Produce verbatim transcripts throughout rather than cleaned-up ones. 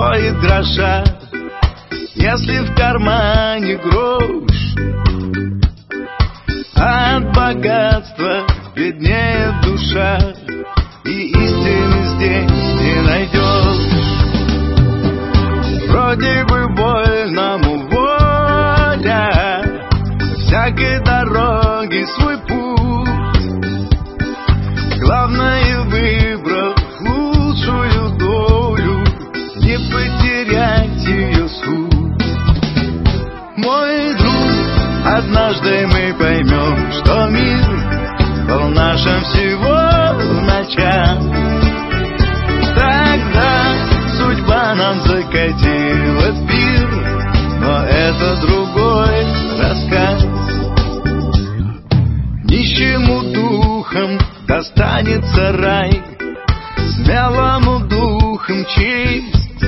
стоит гроша, если в кармане грош. От богатства беднеет душа, и истины здесь не найдешь. Вроде бы вольному воля, всякой дороги свой путь. Главное, выбрав лучшую долю, не потерять ее суть. Мой друг, однажды мы поймем, что мир был нашим всего началом. Тогда судьба нам закатила пир, но это другой рассказ. Нищему духом достанется рай, смелому духом честь.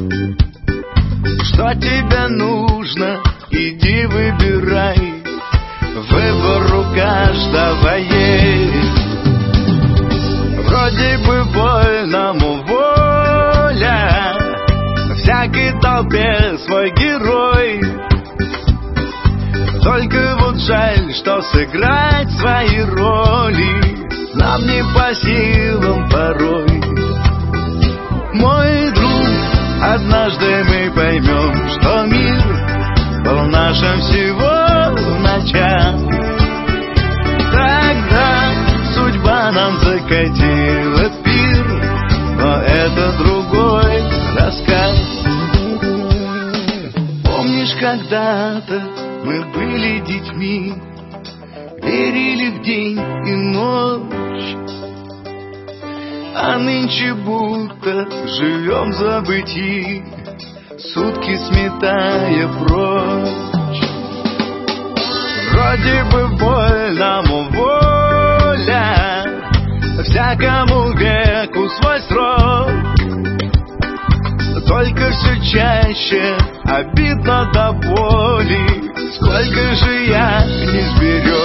Что тебе нужно, иди выбирай, выбор у каждого есть. Вроде бы вольному воля, всякой толпе свой герой. Только вот жаль, что сыграть свои роли нам не по силам порой. Мой друг, однажды мы поймем, что мир был нашим всего началом. Тогда судьба нам закатила пир, но это другой рассказ. Помнишь, когда-то мы были детьми, верили в день и ночь, а нынче будто живем в забытии, сутки сметая прочь. Вроде бы вольному воля, всякому веку свой срок. Только все чаще обидно до боли, сколько же я не сберег.